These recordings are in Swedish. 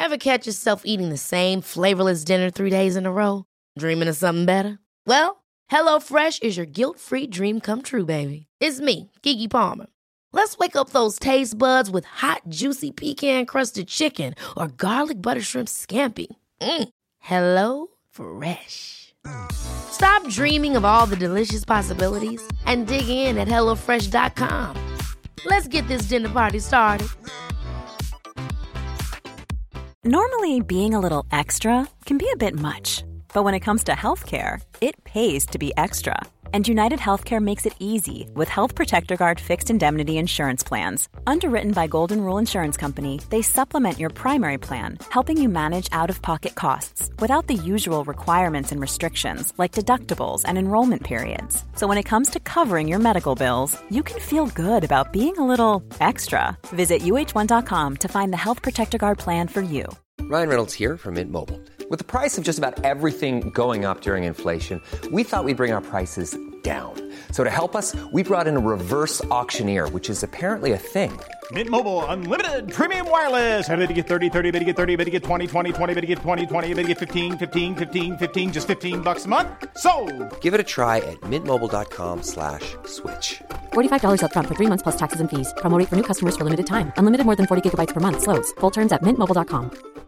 Ever catch yourself eating the same flavorless dinner 3 days in a row? Dreaming of something better? Well, HelloFresh is your guilt-free dream come true, baby. It's me, Keke Palmer. Let's wake up those taste buds with hot, juicy pecan-crusted chicken or garlic butter shrimp scampi. Hello Fresh. Stop dreaming of all the delicious possibilities and dig in at HelloFresh.com. Let's get this dinner party started. Normally, being a little extra can be a bit much. But when it comes to healthcare, it pays to be extra. And United Healthcare makes it easy with Health Protector Guard fixed indemnity insurance plans. Underwritten by Golden Rule Insurance Company, they supplement your primary plan, helping you manage out-of-pocket costs without the usual requirements and restrictions like deductibles and enrollment periods. So when it comes to covering your medical bills, you can feel good about being a little extra. Visit uh1.com to find the Health Protector Guard plan for you. Ryan Reynolds here from Mint Mobile. With the price of just about everything going up during inflation, we thought we'd bring our prices down. So to help us, we brought in a reverse auctioneer, which is apparently a thing. Mint Mobile Unlimited Premium Wireless. How to get 30, 30, bit to get 30, bit to get 20, 20, 20, bit to get 20, 20, bit to get 15, 15, 15, 15, just $15 a month? Sold! Give it a try at mintmobile.com/switch. $45 up front for 3 months plus taxes and fees. Promo rate for new customers for limited time. Unlimited more than 40 gigabytes per month. Slows full terms at mintmobile.com.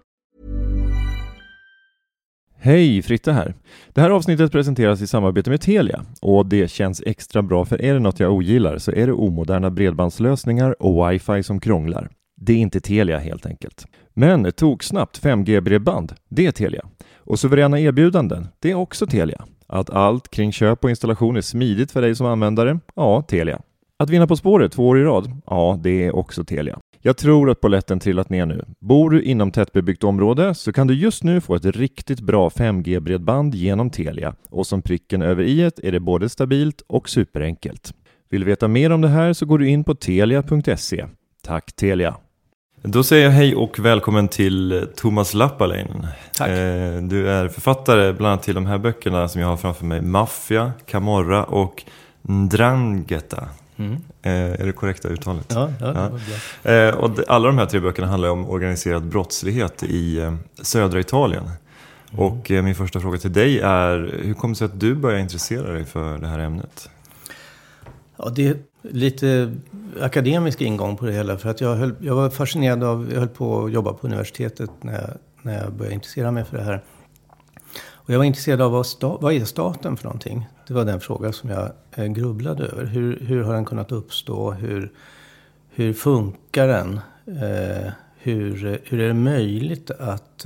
Hej, Fritte här. Det här avsnittet presenteras i samarbete med Telia och det känns extra bra, för är det något jag ogillar så är det omoderna bredbandslösningar och wifi som krånglar. Det är inte Telia helt enkelt. Men tog snabbt 5G-bredband, det är Telia. Och suveräna erbjudanden, det är också Telia. Att allt kring köp och installation är smidigt för dig som användare, ja, Telia. Att vinna På spåret 2 år i rad, ja, det är också Telia. Jag tror att polletten trillat ner nu. Bor du inom tättbebyggt område så kan du just nu få ett riktigt bra 5G-bredband genom Telia. Och som pricken över i-et är det både stabilt och superenkelt. Vill du veta mer om det här så går du in på telia.se. Tack Telia! Då säger jag hej och välkommen till Thomas Lappalainen. Tack. Du är författare bland annat till de här böckerna som jag har framför mig. Mafia, Camorra och Ndrangheta. Är det korrekta uttalet? Ja. Och alla de här 3 böckerna handlar om organiserad brottslighet i södra Italien. Och min första fråga till dig är, hur kommer det sig att du började intressera dig för det här ämnet? Ja, det är lite akademisk ingång på det hela. För att jag var fascinerad av, jag höll på att jobba på universitetet när jag började intressera mig för det här. Och jag var intresserad av vad är staten för någonting? Det var den fråga som jag grubblade över. Hur har den kunnat uppstå? Hur funkar den? Hur är det möjligt att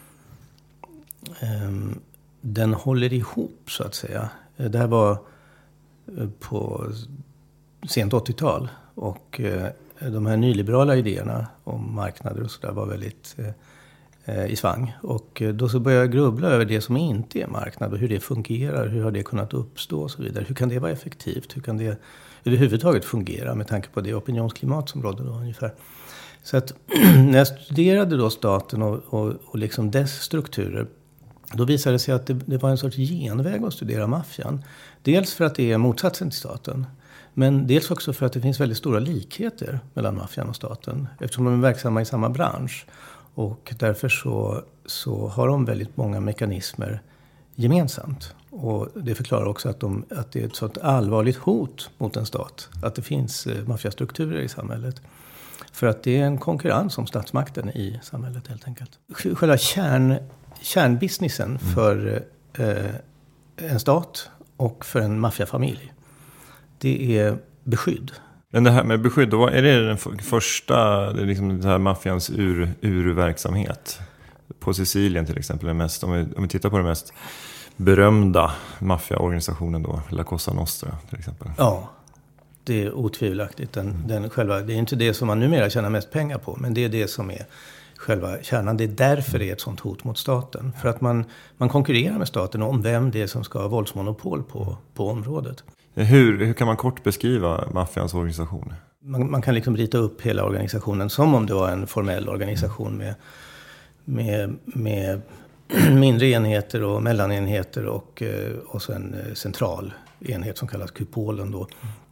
den håller ihop, så att säga? Det här var på sent 80-tal. Och de här nyliberala idéerna om marknader och sådär var väldigt i svang. Och då så började jag grubbla över det som inte är marknad och hur det fungerar, hur har det kunnat uppstå och så vidare. Hur kan det vara effektivt? Hur kan det överhuvudtaget fungera med tanke på det opinionsklimat som rådde då ungefär? Så att när jag studerade då staten och liksom dess strukturer, då visade det sig att det var en sorts genväg att studera maffian. Dels för att det är motsatsen till staten, men dels också för att det finns väldigt stora likheter mellan maffian och staten eftersom de är verksamma i samma bransch. Och därför så har de väldigt många mekanismer gemensamt. Och det förklarar också att det är ett sådant allvarligt hot mot en stat. Att det finns maffiastrukturer i samhället. För att det är en konkurrens om statsmakten i samhället helt enkelt. Själva kärnbusinessen för en stat och för en maffiafamilj, det är beskydd. Men det här med beskydd, då är det den första, det är liksom den här maffians urverksamhet. På Sicilien till exempel, om vi tittar på den mest berömda maffiaorganisationen då, La Cosa Nostra till exempel. Ja, det är otvivelaktigt. Den själva, det är inte det som man numera tjänar mest pengar på, men det är det som är själva kärnan. Det är därför det är ett sånt hot mot staten. För att man konkurrerar med staten om vem det är som ska ha våldsmonopol på området. Hur kan man kort beskriva maffians organisation? Man kan liksom rita upp hela organisationen som om det var en formell organisation med mindre enheter och mellanenheter och så en central enhet som kallas kupolen då.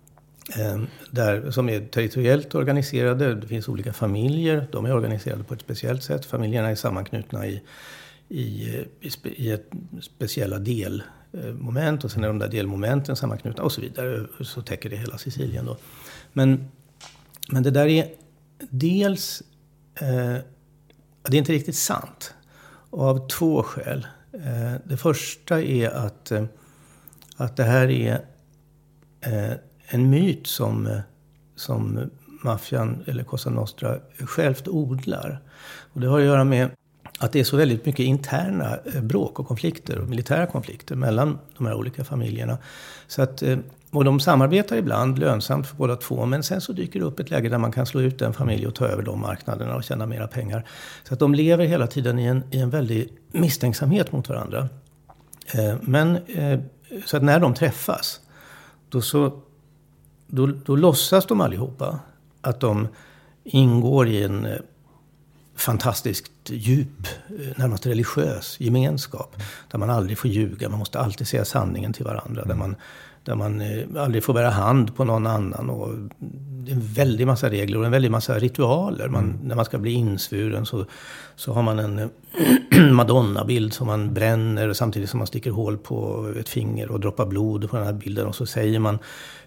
som är territoriellt organiserade. Det finns olika familjer, de är organiserade på ett speciellt sätt. Familjerna är sammanknutna i ett speciella delmoment, och sen är de där delmomenten sammanknutna och så vidare. Så täcker det hela Sicilien då. Men det där är dels... det är inte riktigt sant. Av 2 skäl. Det första är att det här är en myt som maffian eller Cosa Nostra självt odlar. Och det har att göra med att det är så väldigt mycket interna bråk och konflikter och militära konflikter mellan de här olika familjerna. Så att, och de samarbetar ibland lönsamt för båda två, men sen så dyker det upp ett läge där man kan slå ut en familj och ta över de marknaderna och tjäna mera pengar. Så att de lever hela tiden i en väldig misstänksamhet mot varandra. Så att när de träffas, då låtsas de allihopa att de ingår i en fantastiskt djup, närmast religiös gemenskap. Där man aldrig får ljuga, man måste alltid säga sanningen till varandra. Där man aldrig får bära hand på någon annan. Och det är en väldig massa regler och en väldig massa ritualer. När man ska bli insvuren så har man en Madonna-bild som man bränner samtidigt som man sticker hål på ett finger och droppar blod på den här bilden. Och så säger man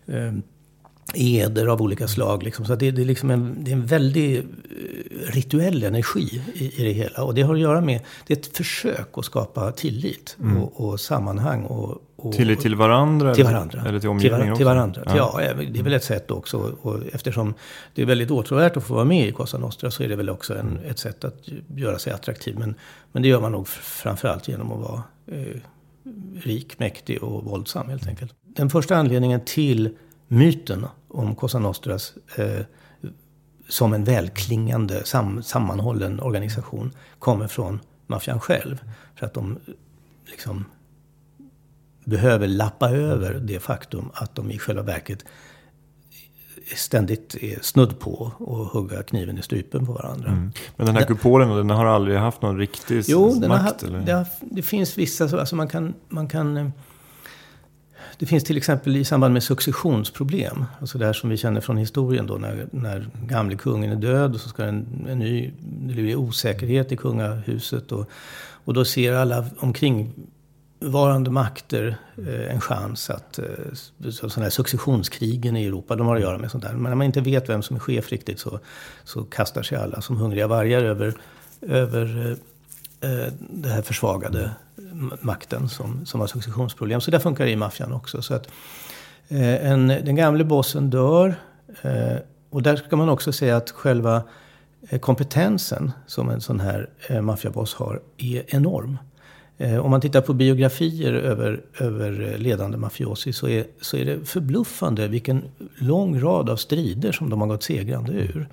eder av olika slag. Liksom. Så det är liksom det är en väldigt rituell energi i det hela. Och det har att göra med, det är ett försök att skapa tillit och sammanhang. Och tillit till varandra? Till varandra. Eller till omgivningen till varandra. Ja. Ja, det är väl ett sätt också. Och eftersom det är väldigt åtråvärt att få vara med i Cosa Nostra så är det väl också ett sätt att göra sig attraktiv. Men det gör man nog framförallt genom att vara rik, mäktig och våldsam helt enkelt. Den första anledningen till myten om Cosa Nostras som en välklingande, sammanhållen organisation kommer från maffian själv. För att de liksom behöver lappa över det faktum att de i själva verket ständigt är snudd på och hugga kniven i strupen på varandra. Men den här kupolen, den har aldrig haft någon riktig makt? Det finns vissa, alltså man kan det finns till exempel i samband med successionsproblem, alltså det här som vi känner från historien då, när gamle kungen är död och så ska det blir osäkerhet i kungahuset och då ser alla omkringvarande makter en chans att sådana här successionskrigen i Europa, de har att göra med sånt där. Men när man inte vet vem som är chef riktigt så kastar sig alla som hungriga vargar över det här försvagade makten som har successionsproblem. Så där funkar det i maffian också. Så att den gamle bossen dör, och där ska man också säga att själva kompetensen som en sån här maffiaboss har är enorm. Om man tittar på biografier över ledande mafiosi så är det förbluffande vilken lång rad av strider som de har gått segrande ur.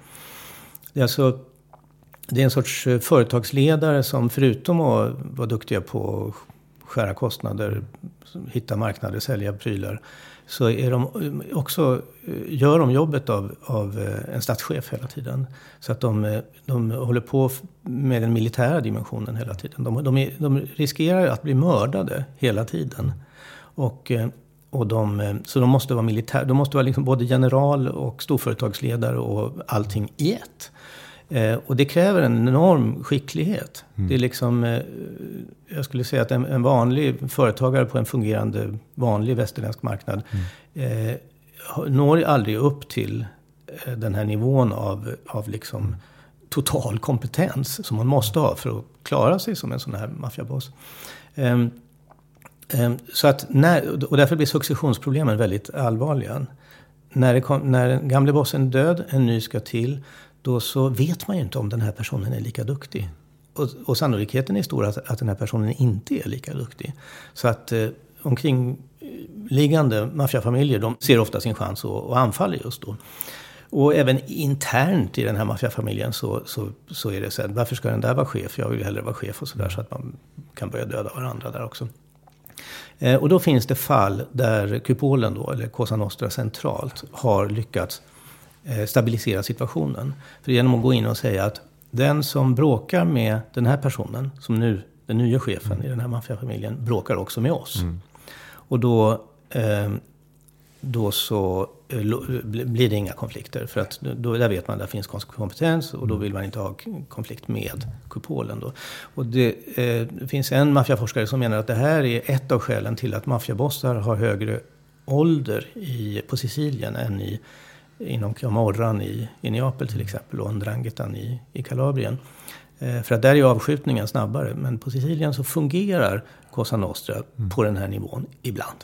Det är en sorts företagsledare som förutom att vara duktiga på att skära kostnader, hitta marknader, sälja prylar, så är gör de jobbet av en statschef hela tiden. Så att de håller på med den militära dimensionen hela tiden. De riskerar att bli mördade hela tiden. Så de måste vara militär. De måste vara liksom både general och storföretagsledare och allting i ett. Och det kräver en enorm skicklighet. Det är liksom, jag skulle säga att en vanlig företagare på en fungerande vanlig västerländsk marknad når aldrig upp till den här nivån av liksom total kompetens som man måste ha för att klara sig som en sån här maffiaboss. Så att och därför blir successionsproblemen väldigt allvarliga. När den gamle bossen är död, en ny ska till, då så vet man ju inte om den här personen är lika duktig. Och sannolikheten är stor att den här personen inte är lika duktig. Så att omkringliggande maffiafamiljer, de ser ofta sin chans och anfaller just då. Och även internt i den här maffiafamiljen så är det så här, varför ska den där vara chef? Jag vill ju hellre vara chef och sådär, så att man kan börja döda varandra där också. Och då finns det fall där kupolen då, eller Cosa Nostra centralt, har lyckats stabilisera situationen. För genom att gå in och säga att den som bråkar med den här personen, som nu den nya chefen i den här maffiafamiljen, bråkar också med oss. Och då så blir det inga konflikter. För att där vet man att det finns kompetens och då vill man inte ha konflikt med kupolen då. Och det finns en maffiaforskare som menar att det här är ett av skälen till att maffiabossar har högre ålder på Sicilien än inom Camorran i Neapel till exempel och Ndrangetan i Kalabrien. För att där är avskjutningen snabbare. Men på Sicilien så fungerar Cosa Nostra på den här nivån ibland.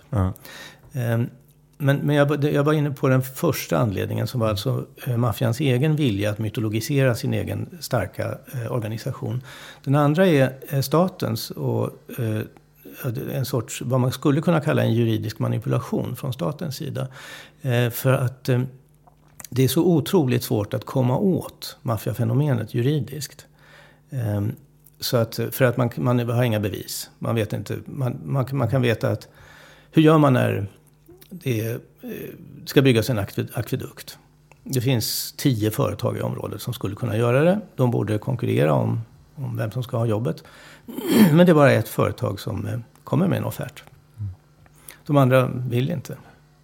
Men jag var inne på den första anledningen som var alltså maffians egen vilja att mytologisera sin egen starka organisation. Den andra är statens och en sorts, vad man skulle kunna kalla en juridisk manipulation från statens sida. För att det är så otroligt svårt att komma åt maffiafenomenet juridiskt. Så att, för att man har inga bevis. Man vet inte, man kan veta att hur gör man när det ska byggas en akvedukt. Det finns 10 företag i området som skulle kunna göra det. De borde konkurrera om vem som ska ha jobbet. Men det är bara ett företag som kommer med en offert. De andra vill inte.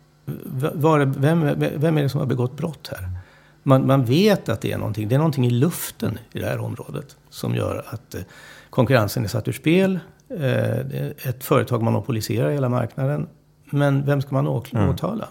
Vem är det som har begått brott här? Man vet att det är någonting i luften i det här området som gör att konkurrensen är satt ur spel. Ett företag monopoliserar hela marknaden. Men vem ska man åtala?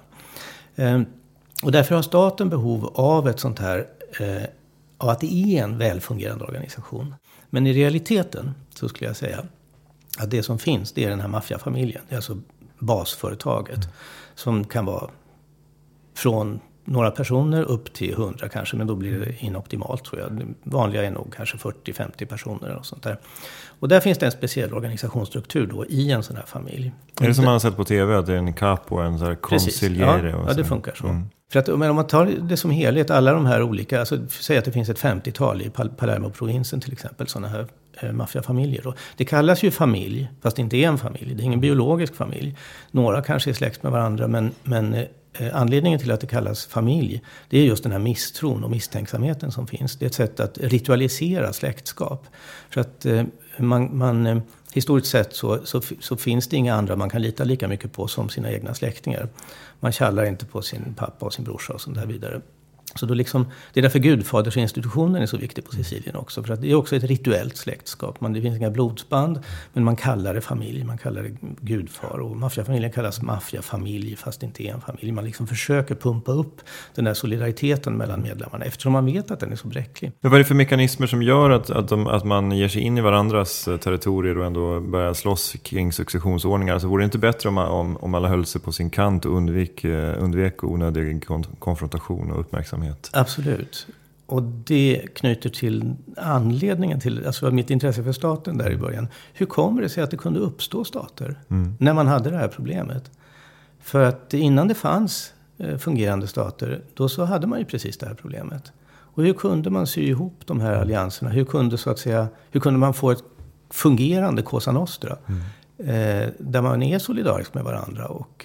Och därför har staten behov av ett sånt här, av att det är en välfungerande organisation. Men i realiteten så skulle jag säga att det som finns, det är den här maffiafamiljen. Det är alltså basföretaget som kan vara från några personer upp till 100 kanske, men då blir det inoptimalt tror jag. Det vanliga är nog kanske 40-50 personer och sånt där. Och där finns det en speciell organisationsstruktur då i en sån här familj. Är det som man har sett på tv, att det är en capo och en sån här consigliere? Ja, det funkar så. För att, men om man tar det som helhet, alla de här olika, alltså säg att det finns ett 50-tal i Palermo-provinsen till exempel, sådana här maffiafamiljer då. Det kallas ju familj, fast det inte är en familj. Det är ingen biologisk familj. Några kanske är släkt med varandra, men anledningen till att det kallas familj, det är just den här misstron och misstänksamheten som finns. Det är ett sätt att ritualisera släktskap. För att man historiskt sett så finns det inga andra man kan lita lika mycket på som sina egna släktingar. Man kallar inte på sin pappa och sin brorsa och sånt där vidare. Så då liksom, det är därför gudfadersinstitutionen är så viktig på Sicilien också. För att det är också ett rituellt släktskap. Det finns inga blodsband, men man kallar det familj. Man kallar det gudfar. Och maffiafamiljen kallas maffiafamilj, fast det inte är en familj. Man liksom försöker pumpa upp den där solidariteten mellan medlemmarna, eftersom man vet att den är så bräcklig. Men vad är det för mekanismer som gör att man ger sig in i varandras territorier och ändå börjar slåss kring successionsordningar? Alltså vore det inte bättre om alla höll sig på sin kant och undvek onödig konfrontation och uppmärksamhet? Absolut. Och det knyter till anledningen till, alltså mitt intresse för staten där i början. Hur kommer det sig att det kunde uppstå stater när man hade det här problemet? För att innan det fanns fungerande stater, då så hade man ju precis det här problemet. Och hur kunde man sy ihop de här allianserna? Hur kunde man få ett fungerande Cosa Nostra där man är solidarisk med varandra och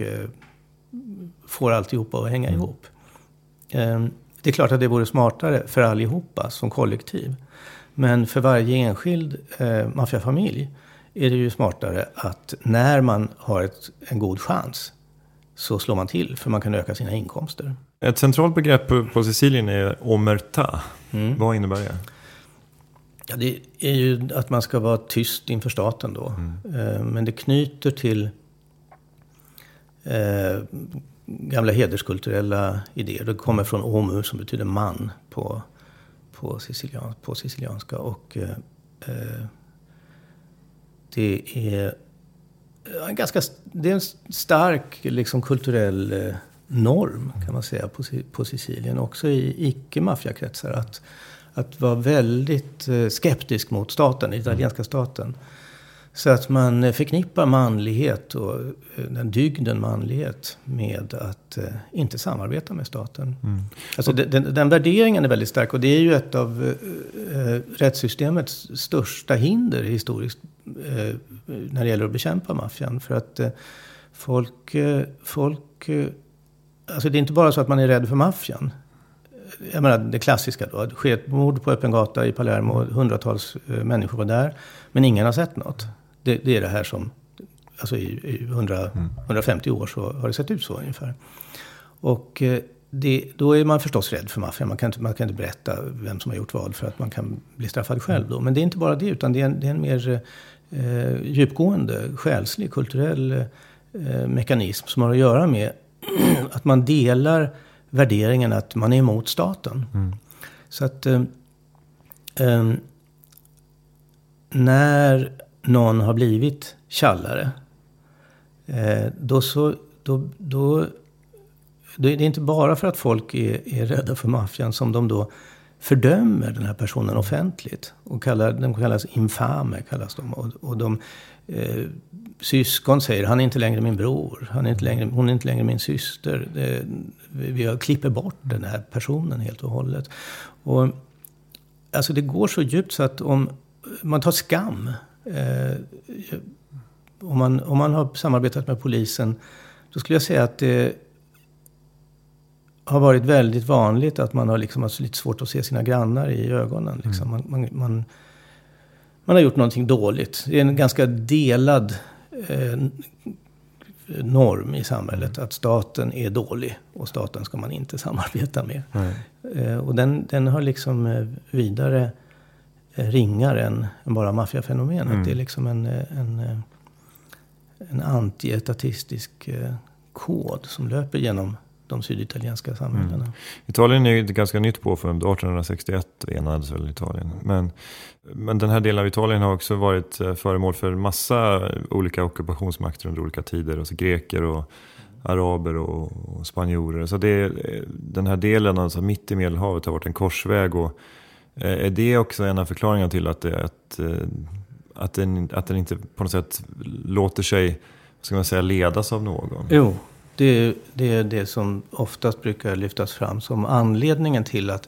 får alltihopa att hänga ihop? Det är klart att det vore smartare för allihopa som kollektiv. Men för varje enskild maffiafamilj är det ju smartare att när man har en god chans så slår man till för man kan öka sina inkomster. Ett centralt begrepp på Sicilien är omertà. Vad innebär det? Ja, det är ju att man ska vara tyst inför staten då. Men det knyter till gamla hederskulturella idéer. Det kommer från omu som betyder man på sicilianska. Och det är en stark liksom, kulturell norm kan man säga på Sicilien. Också i icke-maffiakretsar att vara väldigt skeptisk mot staten, den italienska staten. Så att man förknippar manlighet och den dygden manlighet med att inte samarbeta med staten. Alltså den värderingen är väldigt stark och det är ju ett av rättssystemets största hinder historiskt när det gäller att bekämpa maffian. För att folk alltså det är inte bara så att man är rädd för maffian. Jag menar det klassiska då, det sker ett mord på öppen gata i Palermo, hundratals människor var där, men ingen har sett något. Det är det här som, alltså i 150 år så har det sett ut så ungefär. Och då är man förstås rädd för maffian. Man kan inte berätta vem som har gjort vad för att man kan bli straffad själv då. Men det är inte bara det, utan det är en mer djupgående, själslig, kulturell mekanism som har att göra med att man delar värderingen att man är emot staten. Så att när någon har blivit tjallare, då det är inte bara för att folk är rädda för maffian som de då fördömer den här personen offentligt. Och de kallas infame, kallas de. Och de syskon säger, han är inte längre min bror. Hon är inte längre min syster. Vi klipper bort den här personen helt och hållet. Och alltså det går så djupt så att om man tar skam. Om man har samarbetat med polisen, då skulle jag säga att det har varit väldigt vanligt att man har liksom haft lite svårt att se sina grannar i ögonen. Liksom. Man har gjort någonting dåligt. Det är en ganska delad norm i samhället att staten är dålig och staten ska man inte samarbeta med. Och den har liksom vidare ringar än bara maffiafenomenet. Det är liksom en anti-etatistisk kod som löper genom de syditalienska samhällena. Italien är ju ett ganska nytt påfund. 1861 enades väl Italien. Men den här delen av Italien har också varit föremål för massa olika ockupationsmakter under olika tider. Alltså greker och araber och spanjorer. Så den här delen, alltså mitt i Medelhavet, har varit en korsväg. Och är det också en av förklaringarna till att den inte på något sätt låter sig, ska man säga, ledas av någon? Jo. Det är det som oftast brukar lyftas fram som anledningen till att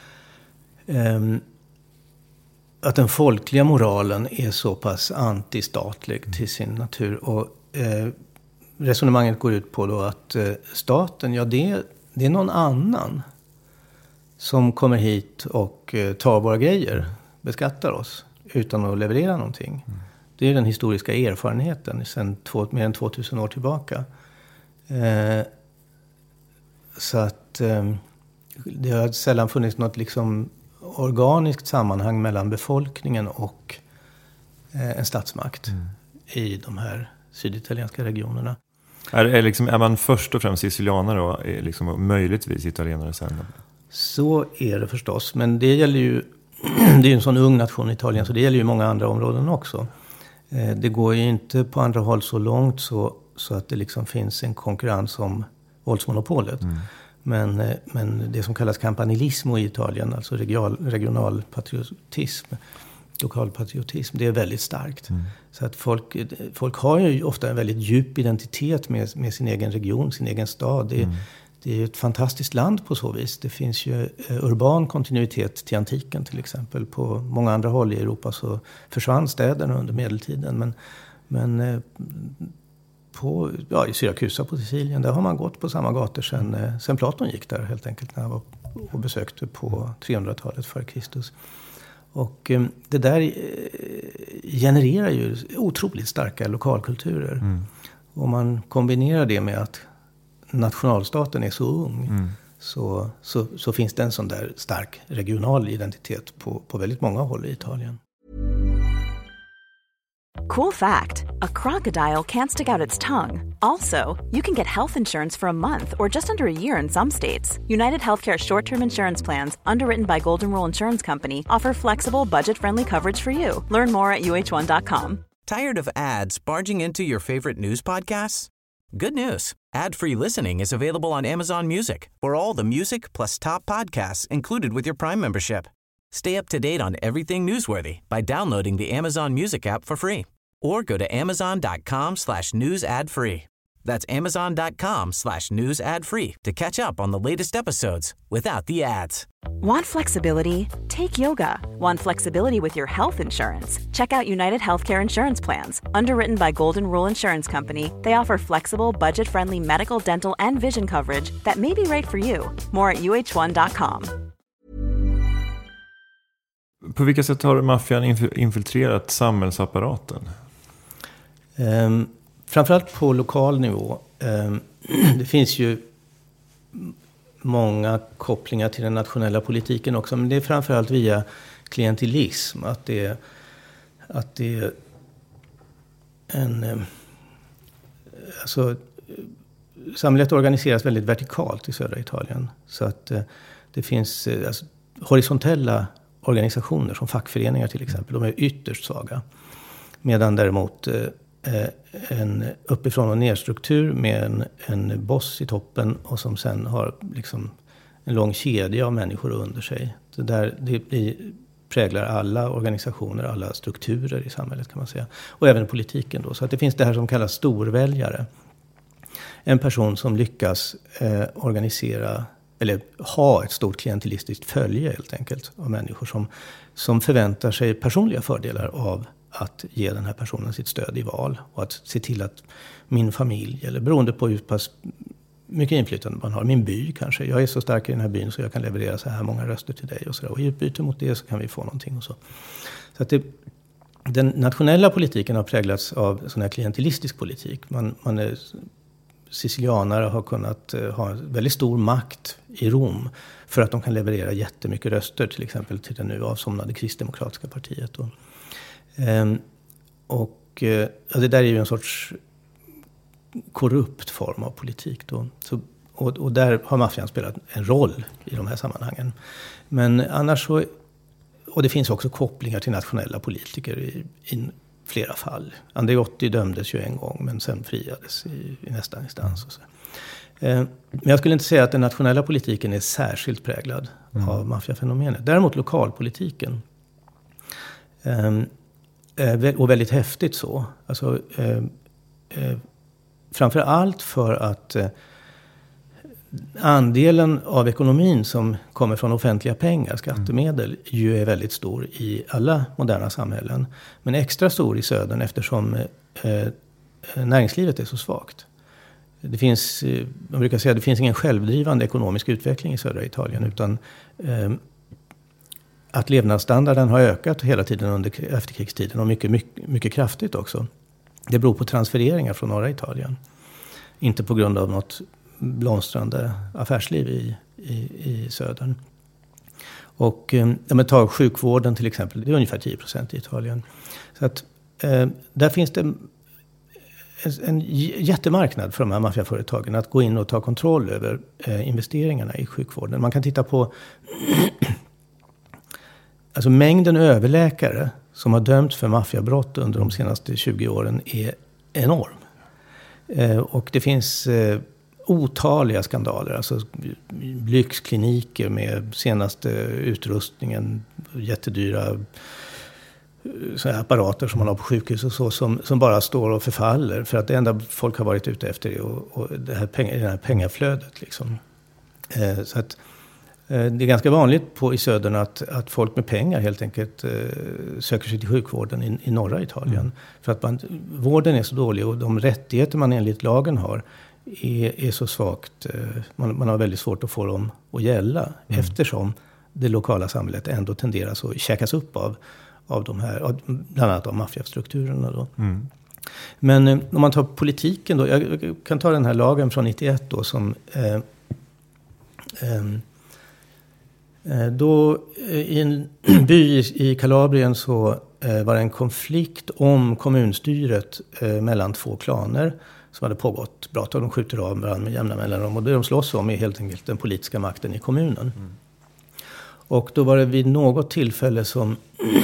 den folkliga moralen är så pass antistatlig till sin natur. Och resonemanget går ut på då att staten, det är någon annan som kommer hit och tar våra grejer, beskattar oss utan att leverera någonting. Det är den historiska erfarenheten sedan mer än 2000 år tillbaka. Så att det har sällan funnits något liksom organiskt sammanhang mellan befolkningen och en statsmakt i de här syditalienska regionerna. Är man först och främst sicilianare och liksom möjligtvis italienare sen? Så är det förstås, men det gäller ju det är en sån ung nation i Italien, så det gäller ju många andra områden också. Det går ju inte på andra håll så långt så att det liksom finns en konkurrens om våldsmonopolet. Men det som kallas campanilismo i Italien, alltså regional patriotism, lokal patriotism, det är väldigt starkt. Så att folk har ju ofta en väldigt djup identitet med sin egen region, sin egen stad. Det är ett fantastiskt land på så vis. Det finns ju urban kontinuitet till antiken till exempel. På många andra håll i Europa så försvann städerna under medeltiden. Men i Syrakusa på Sicilien, där har man gått på samma gator sen Platon gick där helt enkelt, när han var och besökte på 300-talet före Kristus. Och det där genererar ju otroligt starka lokalkulturer. Och man kombinerar det med att nationalstaten är så ung, så finns det en sån där stark regional identitet på väldigt många håll i Italien. Cool fact, a crocodile can't stick out its tongue. Also, you can get health insurance for a month or just under a year in some states. United Healthcare short-term insurance plans, underwritten by Golden Rule Insurance Company, offer flexible, budget-friendly coverage for you. Learn more at uh1.com. Tired of ads barging into your favorite news podcasts? Good news. Ad-free listening is available on Amazon Music for all the music plus top podcasts included with your Prime membership. Stay up to date on everything newsworthy by downloading the Amazon Music app for free or go to amazon.com/news ad free. That's amazon.com/news ad free to catch up on the latest episodes without the ads. Want flexibility? Take yoga. Want flexibility with your health insurance? Check out United Healthcare Insurance Plans. Underwritten by Golden Rule Insurance Company, they offer flexible, budget-friendly medical, dental, and vision coverage that may be right for you. More at uh1.com. På vilka sätt har maffian infiltrerat samhällsapparaten? Framförallt på lokal nivå. Det finns ju många kopplingar till den nationella politiken också. Men det är framförallt via klientelism. Att det är en... Alltså, samhället organiseras väldigt vertikalt i södra Italien. Så att det finns horisontella organisationer som fackföreningar till exempel. De är ytterst svaga. Medan däremot en uppifrån och ner struktur med en boss i toppen och som sen har liksom en lång kedja av människor under sig. Det präglar alla organisationer, alla strukturer i samhället kan man säga. Och även politiken då. Så att det finns det här som kallas storväljare. En person som lyckas organisera eller ha ett stort klientelistiskt följe helt enkelt av människor som förväntar sig personliga fördelar av att ge den här personen sitt stöd i val och att se till att min familj, eller beroende på hur pass mycket inflytande man har, min by kanske, jag är så stark i den här byn så jag kan leverera så här många röster till dig och så där. Och i utbyte mot det så kan vi få någonting och så. Så att den nationella politiken har präglats av sån här klientelistisk politik. Man är sicilianare har kunnat ha väldigt stor makt i Rom för att de kan leverera jättemycket röster till exempel till det nu avsomnade kristdemokratiska partiet. Det där är ju en sorts korrupt form av politik då. Och där har maffian spelat en roll i de här sammanhangen. Men annars så, och det finns också kopplingar till nationella politiker i flera fall. Andreotti dömdes ju en gång men sen friades i nästa instans. Och så. Men jag skulle inte säga att den nationella politiken är särskilt präglad av maffiafenomenet. Däremot lokalpolitiken. Och väldigt häftigt så. Alltså, framför allt för att andelen av ekonomin som kommer från offentliga pengar, skattemedel, ju är väldigt stor i alla moderna samhällen. Men extra stor i södern eftersom näringslivet är så svagt. Det finns, man brukar säga att det finns ingen självdrivande ekonomisk utveckling i södra Italien utan att levnadsstandarden har ökat hela tiden under efterkrigstiden och mycket kraftigt också. Det beror på transfereringar från norra Italien. Inte på grund av något blomstrande affärsliv i södern. Och ta sjukvården till exempel, det är ungefär 10% i Italien. Så att där finns det en jättemarknad för de här maffiaföretagen att gå in och ta kontroll över investeringarna i sjukvården. Man kan titta på alltså mängden överläkare som har dömts för maffiabrott under de senaste 20 åren är enorm. Och det finns otaliga skandaler, alltså lyxkliniker med senaste utrustningen, jättedyra såna här apparater som man har på sjukhus och så som bara står och förfaller för att det enda folk har varit ute efter är och det här pengaflödet liksom. Så att det är ganska vanligt i södern att folk med pengar helt enkelt söker sig till sjukvården i norra Italien. För att vården är så dålig och de rättigheter man enligt lagen har är så svagt. Man har väldigt svårt att få dem att gälla eftersom det lokala samhället ändå tenderar att käkas upp av de här, bland annat av maffiastrukturerna då. Men om man tar politiken då, jag kan ta den här lagen från 91 då som då i en by i Kalabrien så var det en konflikt om kommunstyret mellan två klaner som hade pågått bra. De skjuter av varandra med jämna mellanrum och det de slåss om är helt enkelt den politiska makten i kommunen. Och då var det vid något tillfälle som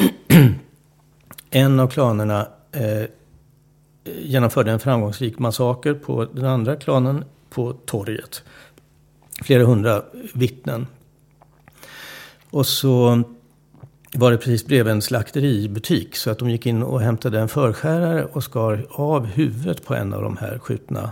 en av klanerna genomförde en framgångsrik massaker på den andra klanen på torget. Flera hundra vittnen. Och så var det precis bredvid en slakteributik så att de gick in och hämtade en förskärare och skar av huvudet på en av de här skjutna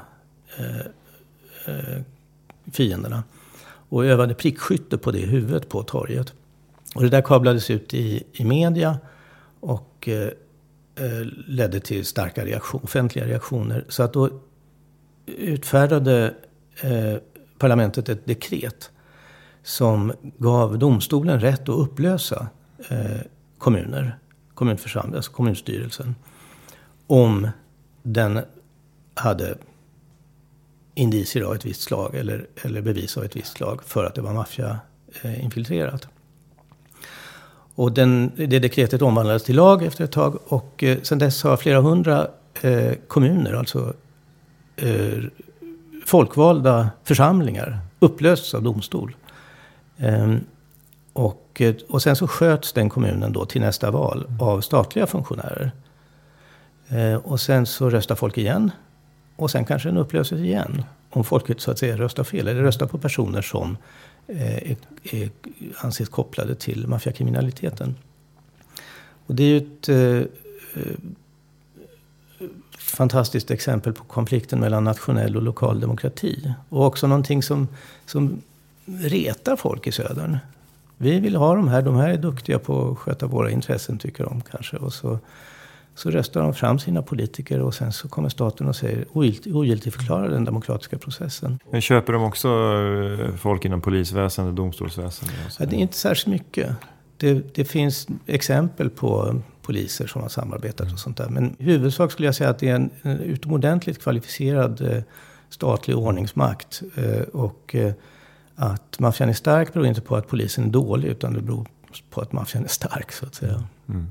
fienderna. Och övade prickskytte på det huvudet på torget. Och det där kablades ut i media och ledde till starka offentliga reaktioner. Så att då utfärdade parlamentet ett dekret som gav domstolen rätt att upplösa kommunförsamlingen, alltså kommunstyrelsen, om den hade indicier av ett visst slag eller bevis av ett visst slag för att det var maffia infiltrerat. Och det dekretet omvandlades till lag efter ett tag, och sedan dess har flera hundra kommuner, alltså folkvalda församlingar, upplösts av domstol. Och sen så sköts den kommunen då till nästa val av statliga funktionärer. Och sen så röstar folk igen. Och sen kanske den upplöses igen. Om folket så att säga röstar fel. Eller röstar på personer som anses kopplade till maffiakriminaliteten. Och det är ju ett fantastiskt exempel på konflikten mellan nationell och lokal demokrati. Och också någonting som retar folk i södern. Vi vill ha de här är duktiga på att sköta våra intressen, tycker de kanske. Och så röstar de fram sina politiker, och sen så kommer staten och säger ogiltigförklarar den demokratiska processen. Men köper de också folk inom polisväsendet och domstolsväsendet? Ja, det är inte särskilt mycket. Det finns exempel på poliser som har samarbetat och sånt där. Men i huvudsak skulle jag säga att det är en utomordentligt kvalificerad statlig ordningsmakt. Och att maffian är stark beror inte på att polisen är dålig, utan det beror på att maffian är stark, så att säga. Mm.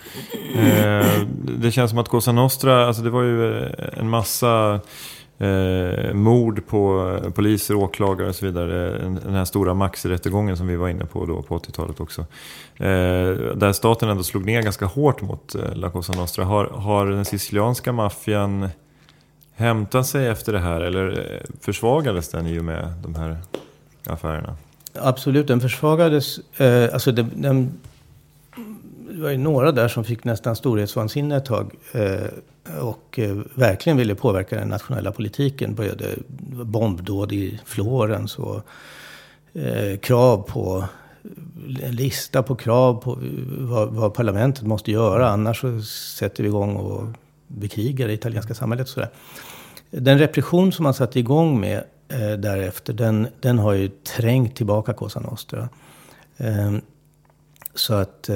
Det känns som att Cosa Nostra, alltså det var ju en massa mord på poliser, åklagare och så vidare. Den här stora Maxi-rättegången som vi var inne på då på 80-talet också. Där staten ändå slog ner ganska hårt mot La Cosa Nostra. Har den sicilianska maffian hämtat sig efter det här, eller försvagades den i och med de här affärerna? Absolut, den försvagades. Alltså det var ju några där som fick nästan storhetsvansinne ett tag och verkligen ville påverka den nationella politiken. Började bombdåd i Florens och krav på en lista på krav på vad parlamentet måste göra, annars så sätter vi igång och bekrigar det italienska samhället. Sådär. Den repression som man satte igång med därefter, den har ju trängt tillbaka Cosa Nostra. Så att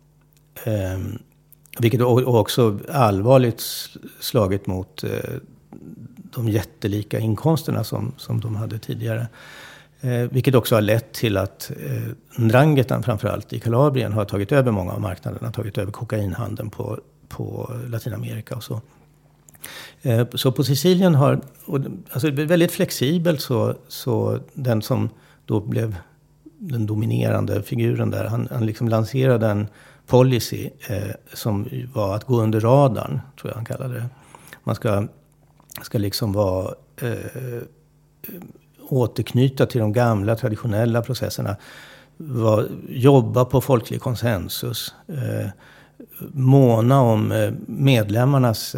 vilket också allvarligt slagit mot de jättelika inkomsterna som de hade tidigare. Vilket också har lett till att Ndrangheta framförallt i Kalabrien har tagit över många av marknaderna, tagit över kokainhandeln på Latinamerika och så. Så på Sicilien har, alltså väldigt flexibelt, så den som då blev den dominerande figuren där, han liksom lanserade en policy som var att gå under radarn, tror jag han kallade det. Man ska liksom vara återknyta till de gamla traditionella processerna, jobba på folklig konsensus, måna om medlemmarnas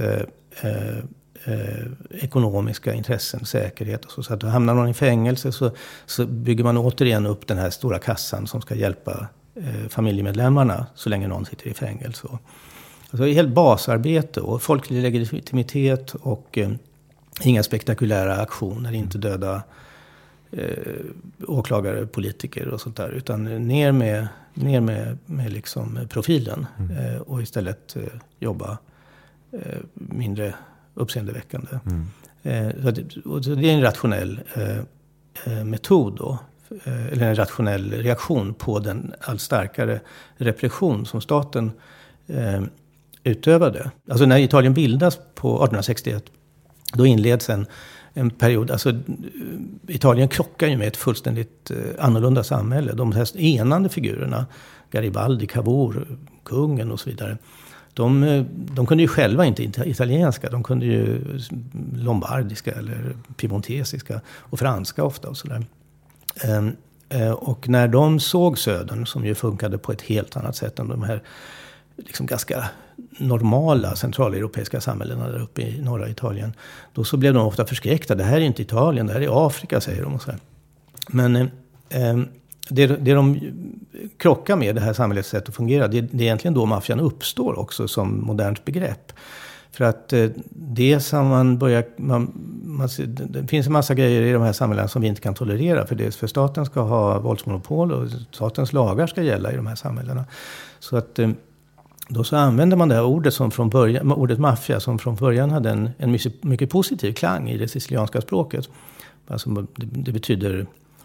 ekonomiska intressen, säkerhet och så att hamnar någon i fängelse så bygger man återigen upp den här stora kassan som ska hjälpa familjemedlemmarna så länge någon sitter i fängelse. Alltså helt basarbete och folklig legitimitet och inga spektakulära aktioner, inte döda åklagare, politiker och sånt där, utan ner med liksom profilen och istället jobba mindre uppseendeväckande. Så det är en rationell metod då, eller en rationell reaktion på den allt starkare repression som staten utövade. Alltså när Italien bildas på 1861, då inleds en period, alltså Italien krockar ju med ett fullständigt annorlunda samhälle. De här enande figurerna, Garibaldi, Cavour, kungen och så vidare, de kunde ju själva inte italienska, de kunde ju lombardiska eller piemontesiska och franska ofta och sådär. Och när de såg södern, som ju funkade på ett helt annat sätt än de här liksom ganska normala centraleuropeiska samhällena där uppe i norra Italien, då så blev de ofta förskräckta. Det här är inte Italien, det här är Afrika, säger de och så här. Men det de krockar med, det här samhällets sätt att fungera, det är egentligen då maffian uppstår också som modernt begrepp. För att det som det finns en massa grejer i de här samhällena som vi inte kan tolerera, för staten ska ha våldsmonopol och statens lagar ska gälla i de här samhällena. Så att Då så använde man det här ordet som från början, ordet maffia, som från början hade en mycket positiv klang i det sicilianska språket. Alltså det betyder,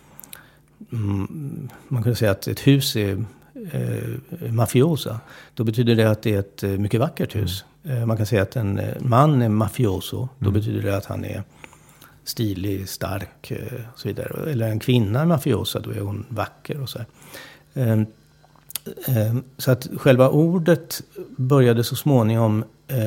man kan säga att ett hus är mafiosa. Då betyder det att det är ett mycket vackert hus. Man kan säga att en man är mafioso. Då betyder det att han är stilig, stark och så vidare. Eller en kvinna är mafiosa, då är hon vacker och så här. Så att själva ordet började så småningom,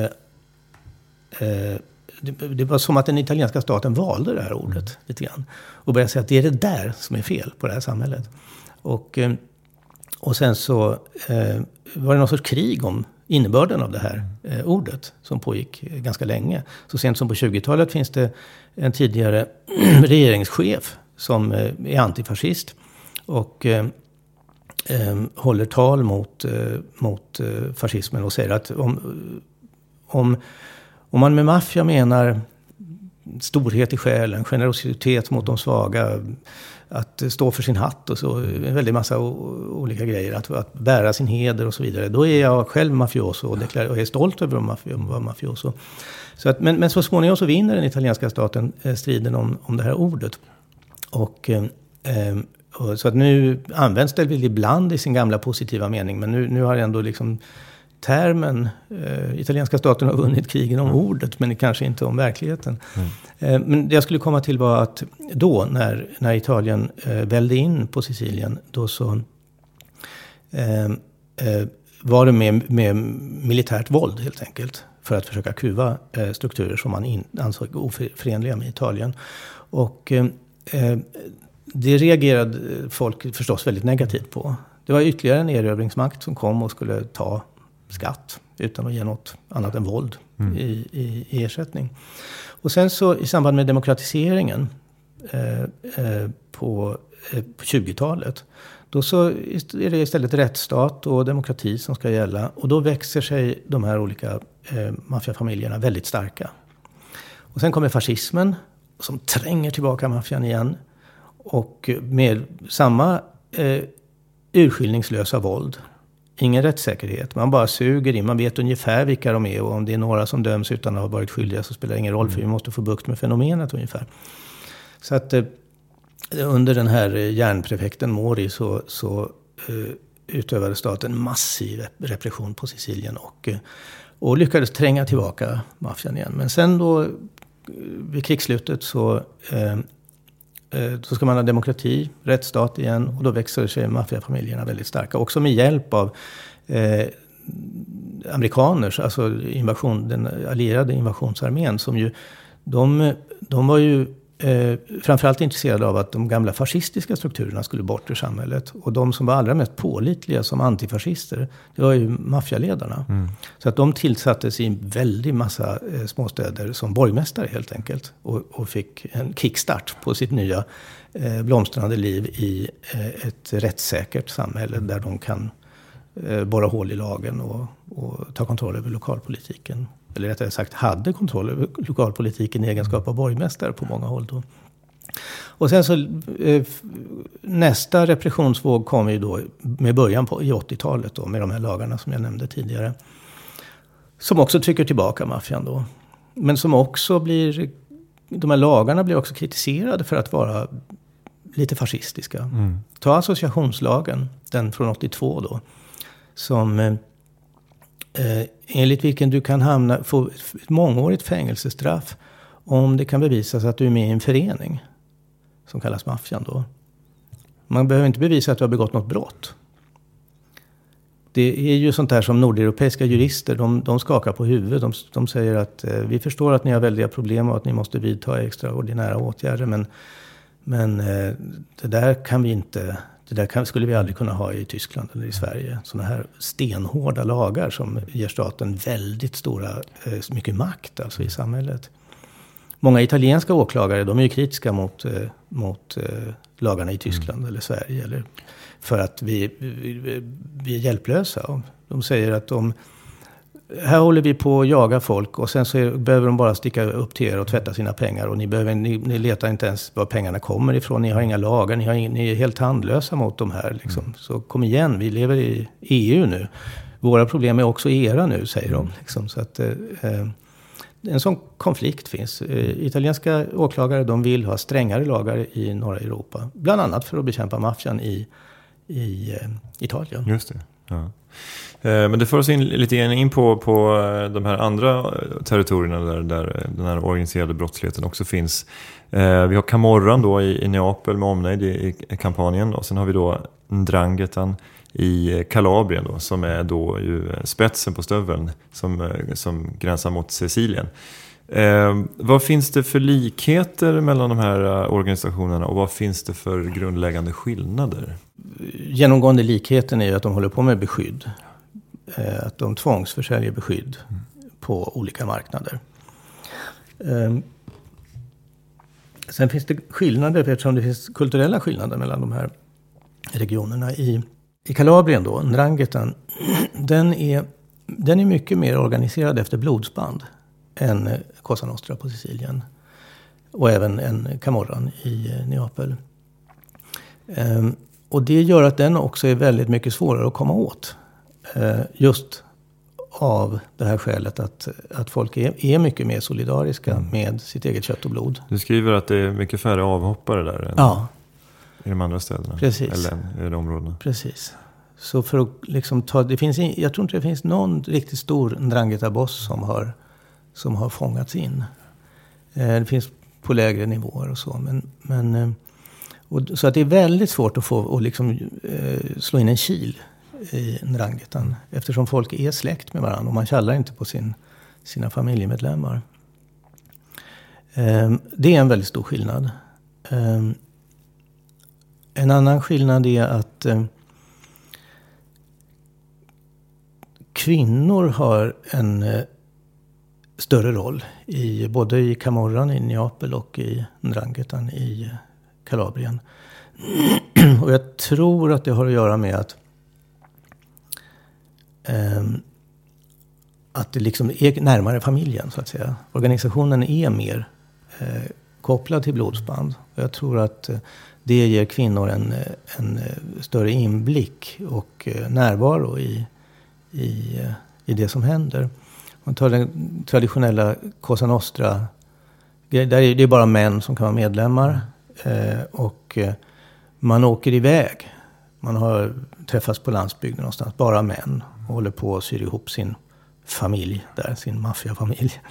det var som att den italienska staten valde det här ordet lite grann. Och började säga att det är det där som är fel på det här samhället. Och sen så var det någon sorts krig om innebörden av det här ordet som pågick ganska länge. Så sent som på 20-talet finns det en tidigare regeringschef som är antifascist och håller tal mot fascismen och säger att om man med maffia menar storhet i själen, generositet mot de svaga, att stå för sin hatt och så, en väldig massa olika grejer, att bära sin heder och så vidare, då är jag själv mafioso och är stolt över att vara mafioso. Så att, men så småningom så vinner den italienska staten striden om det här ordet. Och så att nu används det väl ibland i sin gamla positiva mening, men nu har ändå liksom termen, italienska staten har vunnit krigen om ordet, men kanske inte om verkligheten. Men det jag skulle komma till var att då, när Italien välde in på Sicilien, då så var det med militärt våld helt enkelt, för att försöka kuva strukturer som man ansåg oförenliga med Italien. Och det reagerade folk förstås väldigt negativt på. Det var ytterligare en erövringsmakt som kom och skulle ta skatt utan att ge något annat än våld i ersättning. Och sen så i samband med demokratiseringen på 20-talet, då så är det istället rättsstat och demokrati som ska gälla. Och då växer sig de här olika maffiafamiljerna väldigt starka. Och sen kommer fascismen som tränger tillbaka maffian igen. Och med samma urskillningslösa våld. Ingen rättssäkerhet. Man bara suger in. Man vet ungefär vilka de är. Och om det är några som döms utan att ha varit skyldiga så spelar det ingen roll. För vi måste få bukt med fenomenet ungefär. Så att under den här järnprefekten Mori så utövade staten massiv repression på Sicilien. Och lyckades tränga tillbaka maffian igen. Men sen då vid krigsslutet så ska man ha demokrati, rättsstat igen, och då växer sig maffiafamiljerna väldigt starka. Också med hjälp av amerikaners, alltså den allierade invasionsarmén, som ju, de var ju framförallt intresserade av att de gamla fascistiska strukturerna skulle bort ur samhället. Och de som var allra mest pålitliga som antifascister, det var ju maffialedarna. Så att de tillsattes i en väldig massa småstäder som borgmästare helt enkelt. Och fick en kickstart på sitt nya blomstrande liv i ett rättssäkert samhälle där de kan borra hål i lagen och ta kontroll över lokalpolitiken. Eller rättare sagt hade kontroll över lokalpolitiken i egenskap av borgmästare på många håll då. Och sen så nästa repressionsvåg kom ju då med början i 80-talet då, med de här lagarna som jag nämnde tidigare. Som också trycker tillbaka maffian då. Men som också de här lagarna blir också kritiserade för att vara lite fascistiska. Ta associationslagen, den från 82 då, som enligt vilken du kan få ett mångårigt fängelsestraff om det kan bevisas att du är med i en förening som kallas maffian då. Man behöver inte bevisa att du har begått något brott. Det är ju sånt där som nordeuropeiska jurister, de skakar på huvudet. De säger att vi förstår att ni har väldiga problem och att ni måste vidta extraordinära åtgärder, men det där kan vi inte. Skulle vi aldrig kunna ha i Tyskland eller i Sverige. Sådana här stenhårda lagar som ger staten väldigt mycket makt alltså i samhället. Många italienska åklagare, de är ju kritiska mot lagarna i Tyskland eller Sverige. För att vi är hjälplösa. De säger att här håller vi på att jaga folk och sen så behöver de bara sticka upp till er och tvätta sina pengar. Och ni letar inte ens var pengarna kommer ifrån. Ni har inga lagar, ni är helt handlösa mot de här. Liksom. Så kom igen, vi lever i EU nu. våra problem är också era nu, säger de. Liksom. Så att en sån konflikt finns. Italienska åklagare, de vill ha strängare lagar i norra Europa. Bland annat för att bekämpa maffian i Italien. Just det, ja. Men det för oss lite in på de här andra territorierna där den här organiserade brottsligheten också finns. Vi har Camorran då i Neapel med omnejd i Kampanien, och sen har vi då Ndrangetan i Kalabrien då, som är då ju spetsen på stöveln som gränsar mot Sicilien. Vad finns det för likheter mellan de här organisationerna och vad finns det för grundläggande skillnader? Genomgående likheten är ju att de håller på med beskydd. Att de tvångsförsäljer beskydd på olika marknader. Sen finns det skillnader, eftersom det finns kulturella skillnader mellan de här regionerna. I Kalabrien då, Ndrangetan, den är mycket mer organiserad efter blodsband än Cosa Nostra på Sicilien. Och även en Camorran i Neapel. Och det gör att den också är väldigt mycket svårare att komma åt. Just av det här skälet att folk är mycket mer solidariska med sitt eget kött och blod. Du skriver att det är mycket färre avhoppare där än i de andra städerna. Precis. Eller i de områdena. Precis. Så för att liksom jag tror inte det finns någon riktigt stor Ndrangheta-boss som har fångats in. Det finns på lägre nivåer och så. Så att det är väldigt svårt att få och liksom, slå in en kil i Ndrangetan. Eftersom folk är släkt med varandra och man kallar inte på sina familjemedlemmar. Det är en väldigt stor skillnad. En annan skillnad är att kvinnor har en större roll både i Camorran i Neapel och i Ndrangetan i Kalabrien. Och jag tror att det har att göra med att det liksom är närmare familjen, så att säga. Organisationen är mer kopplad till blodsband. Jag tror att det ger kvinnor en större inblick och närvaro i det som händer. Man tar den traditionella Cosa Nostra, där är det bara män som kan vara medlemmar, och man åker iväg. Man har träffats på landsbygden någonstans, bara män, och håller på att syr ihop sin familj där, sin maffiafamilj.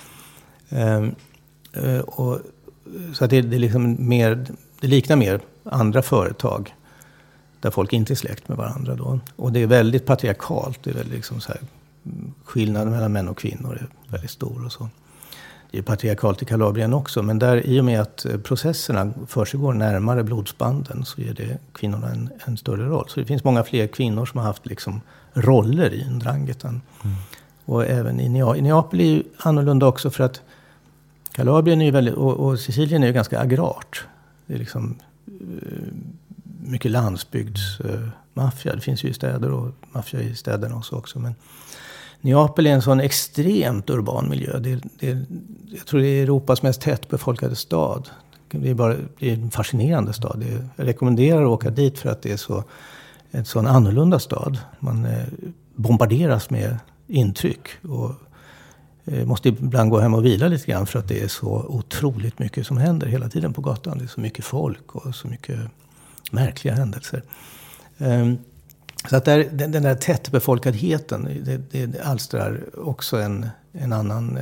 Så att det är liksom mer, det liknar mer andra företag där folk inte är släkt med varandra då. Och det är väldigt patriarkalt, det är väldigt liksom så här, skillnaden mellan män och kvinnor är väldigt stor och så. Det är patriarkalt i Kalabrien också, men där i och med att processerna försiggår närmare blodsbanden så ger det kvinnorna en större roll. Så det finns många fler kvinnor som har haft liksom roller i Ndrangetan. Och även i Neapel är ju annorlunda också, för att Kalabrien är ju väldigt, och Sicilien är ju ganska agrart. Det är liksom mycket landsbygdsmaffia. Det finns ju i städer och maffia i städerna också. Men Neapel är en sån extremt urban miljö. Jag tror det är Europas mest tättbefolkade stad. Det är en fascinerande stad. Jag rekommenderar att åka dit för att det är en sån annorlunda stad. Man bombarderas med intryck och måste ibland gå hem och vila lite grann för att det är så otroligt mycket som händer hela tiden på gatan. Det är så mycket folk och så mycket märkliga händelser. Så att den där tättbefolkadheten, det alstrar också en annan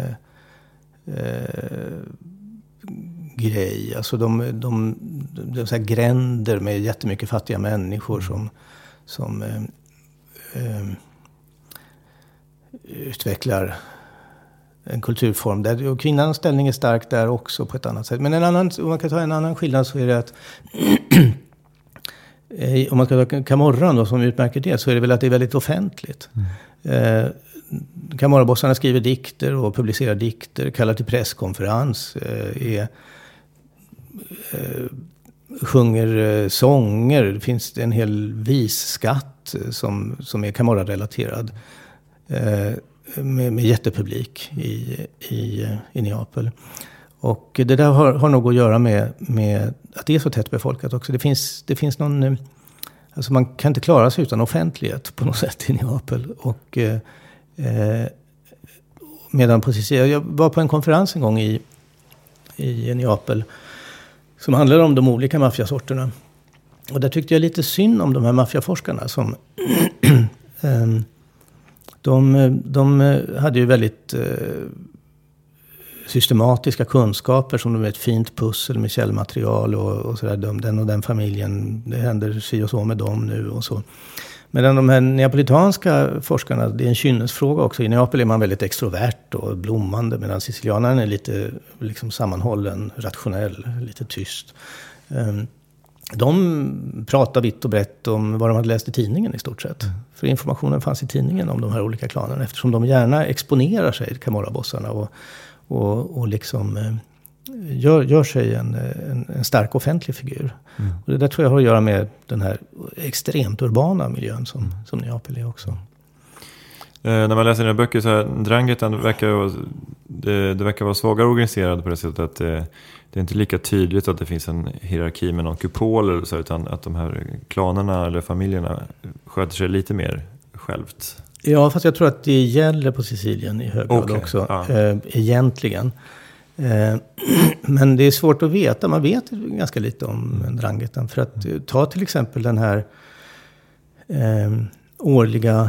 grej. Alltså de så här gränder med jättemycket fattiga människor som utvecklar en kulturform där, och kvinnans ställning är stark där också på ett annat sätt. Men om man kan ta en annan skillnad så är det att om man ska ta Camorran då, som utmärker det, så är det väl att det är väldigt offentligt. Camorrabossarna skriver dikter och publicerar dikter, kallar till presskonferens, sjunger sånger. Det finns en hel visskatt som är Camorra-relaterad, med jättepublik i Neapel. Och det där har nog att göra med att det är så tätt befolkat också. Det finns någon, Alltså man kan inte klara sig utan offentlighet på något sätt i Neapel. Och medan på Sicilien, jag var på en konferens en gång i Neapel som handlade om de olika maffiasorterna. Och där tyckte jag lite synd om de här maffiaforskarna som de hade ju väldigt systematiska kunskaper som de är ett fint pussel med källmaterial och sådär. Den och den familjen, det händer sig och så med dem nu och så. Medan de här neapolitanska forskarna, det är en kynnesfråga också. I Neapel är man väldigt extrovert och blommande, medan sicilianerna är lite liksom sammanhållen, rationell, lite tyst. De pratar vitt och brett om vad de hade läst i tidningen i stort sett. För informationen fanns i tidningen om de här olika klanerna, eftersom de gärna exponerar sig, Camorra-bossarna, och liksom gör sig en stark offentlig figur. Och det där tror jag har att göra med den här extremt urbana miljön som Neapel är också. När man läser dina böcker så här, Ndrangheta verkar vara svagare organiserad på det sättet att det är inte lika tydligt att det finns en hierarki med någon kupol eller så, utan att de här klanerna eller familjerna sköter sig lite mer självt. Ja, fast jag tror att det gäller på Sicilien i hög grad också, egentligen. Men det är svårt att veta. Man vet ganska lite om Ndrangheta. För att ta till exempel den här årliga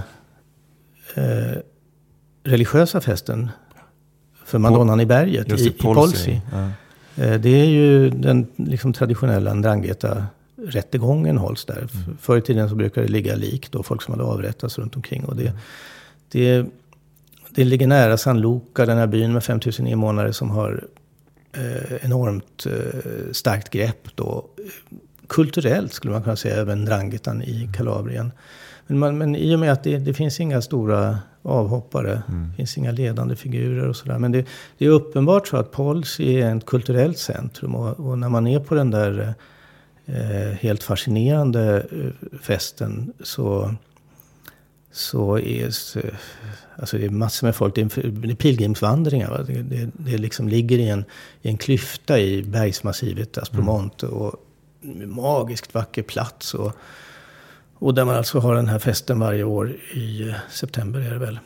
religiösa festen för Madonnan i berget i Polsi. Ja. Det är ju den liksom traditionella Ndrangheta-rättegången hålls där. Förr i tiden så brukar det ligga lik då, folk som hade avrättats runt omkring. Och det ligger nära San Luca, den här byn med 5000 invånare som har enormt starkt grepp då. Kulturellt skulle man kunna säga över Ndrangetan i Kalabrien. Men i och med att det finns inga stora avhoppare, det finns inga ledande figurer och sådär. Men det är uppenbart så att Polsi är ett kulturellt centrum. Och när man är på den där helt fascinerande festen så är alltså det är massor med folk. Det är pilgrimsvandringar. Va? Det liksom ligger i en klyfta i bergsmassivet Aspromonte och magiskt vacker plats och där man alltså har den här festen varje år i september är det väl.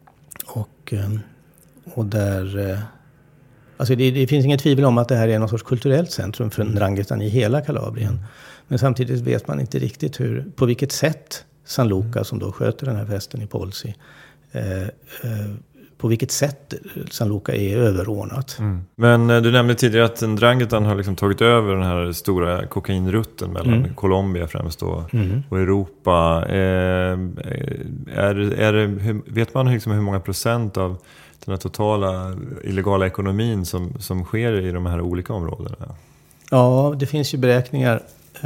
Och där alltså det finns inget tvivel om att det här är någon sorts kulturellt centrum för Ndrangheta i hela Kalabrien. Men samtidigt vet man inte riktigt på vilket sätt San Luca som då sköter den här festen i Polsi, på vilket sätt San Luca är överordnat. Men du nämnde tidigare att Ndrangheta har liksom tagit över den här stora kokainrutten mellan Colombia främst och Europa. Vet man liksom hur många procent av den här totala illegala ekonomin som sker i de här olika områdena? Ja, det finns ju beräkningar.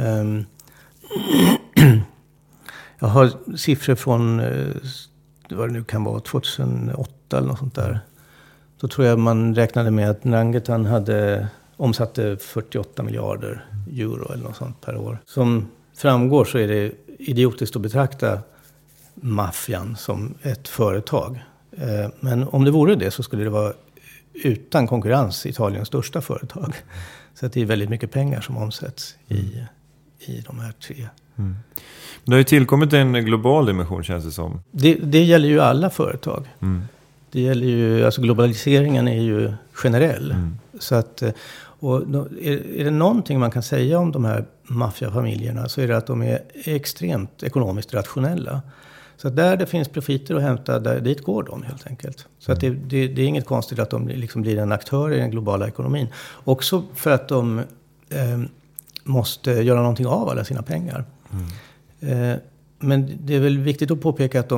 Jag har siffror från vad det nu kan vara, 2008 eller något sånt där. Då tror jag man räknade med att Ndrangheta omsatte 48 miljarder euro eller något sånt per år. Som framgår så är det idiotiskt att betrakta maffian som ett företag. Men om det vore det så skulle det vara utan konkurrens Italiens största företag. Så att det är väldigt mycket pengar som omsätts i de här tre. Det har ju tillkommit en global dimension, känns det som. Det gäller ju alla företag. Det gäller ju, alltså globaliseringen är ju generell. Så att, och är det någonting man kan säga om de här maffiafamiljerna så är det att de är extremt ekonomiskt rationella. Så att där det finns profiter att hämta, dit går de helt enkelt. Så att det är inget konstigt att de liksom blir en aktör i den globala ekonomin. Också för att de måste göra någonting av alla sina pengar. Men det är väl viktigt att påpeka att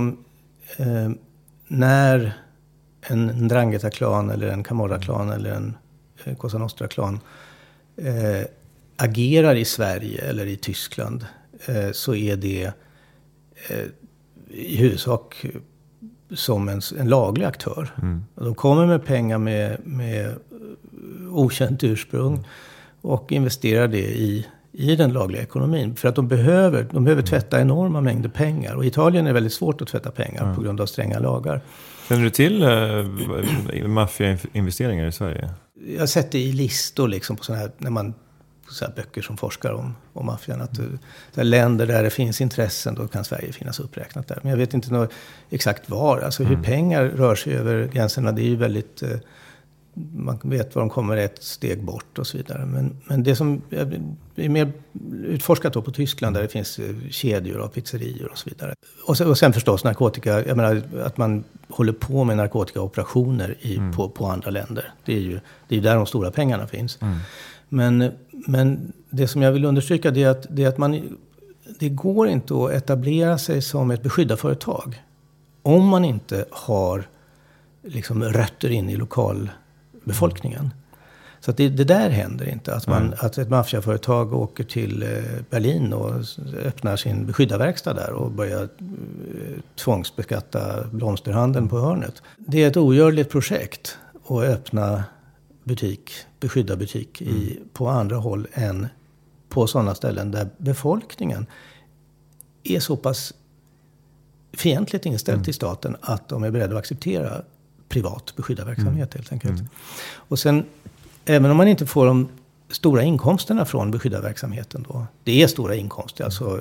när en Ndrangheta-klan eller en Camorra-klan eller en Cosa Nostra-klan agerar i Sverige eller i Tyskland så är det i huvudsak som en laglig aktör. De kommer med pengar med okänt ursprung och investerar det i den lagliga ekonomin. För att de behöver tvätta enorma mängder pengar. Och i Italien är det väldigt svårt att tvätta pengar på grund av stränga lagar. Känner du till maffiainvesteringar i Sverige? Jag har sett det i listor liksom på sådana här, när man så här böcker som forskar om maffian. Att det länder där det finns intressen, då kan Sverige finnas uppräknat där. Men jag vet inte något exakt var. Alltså hur pengar rör sig över gränserna, det är ju väldigt... Man vet var de kommer ett steg bort och så vidare. Men det som är mer utforskat då på Tyskland, där det finns kedjor och pizzerior och så vidare. Och sen förstås narkotika. Jag menar att man håller på med narkotikaoperationer på andra länder. Det är ju där de stora pengarna finns. Men det som jag vill understryka det är att det går inte att etablera sig som ett beskyddarföretag om man inte har liksom rötter in i lokalbefolkningen. Så att det där händer inte. Att ett maffiaföretag åker till Berlin och öppnar sin beskyddarverkstad där och börjar tvångsbeskatta blomsterhandeln på hörnet. Det är ett ogörligt projekt att öppna beskyddarbutik på andra håll än på sådana ställen där befolkningen är så pass fientligt inställd till staten att de är beredda att acceptera privat beskyddarverksamhet helt enkelt. Och sen, även om man inte får de stora inkomsterna från beskyddarverksamheten då, det är stora inkomster, alltså